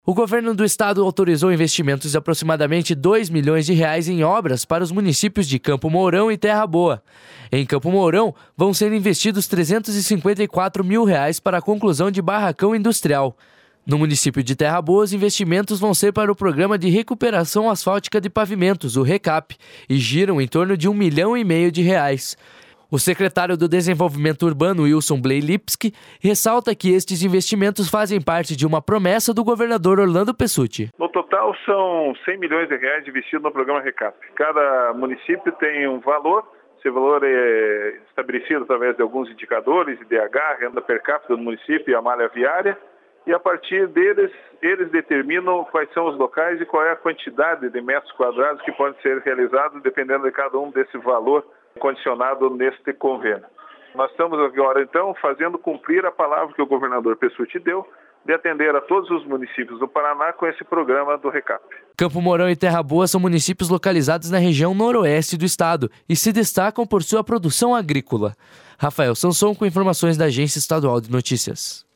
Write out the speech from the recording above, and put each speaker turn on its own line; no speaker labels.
O governo do estado autorizou investimentos de aproximadamente R$2 milhões em obras para os municípios de Campo Mourão e Terra Boa. Em Campo Mourão, vão ser investidos R$354 mil para a conclusão de barracão industrial. No município de Terra Boa, os investimentos vão ser para o Programa de Recuperação Asfáltica de Pavimentos, o RECAP, e giram em torno de R$1,5 milhão. O secretário do Desenvolvimento Urbano, Wilson Bleilipski, ressalta que estes investimentos fazem parte de uma promessa do governador Orlando Pessutti.
No total, são R$100 milhões investidos no programa RECAP. Cada município tem um valor. Esse valor é estabelecido através de alguns indicadores, IDH, renda per capita do município e a malha viária. E a partir deles, eles determinam quais são os locais e qual é a quantidade de metros quadrados que pode ser realizado dependendo de cada um desse valor condicionado neste convênio. Nós estamos agora, então, fazendo cumprir a palavra que o governador Pessutti deu de atender a todos os municípios do Paraná com esse programa do RECAP.
Campo Mourão e Terra Boa são municípios localizados na região noroeste do estado e se destacam por sua produção agrícola. Rafael Sanson com informações da Agência Estadual de Notícias.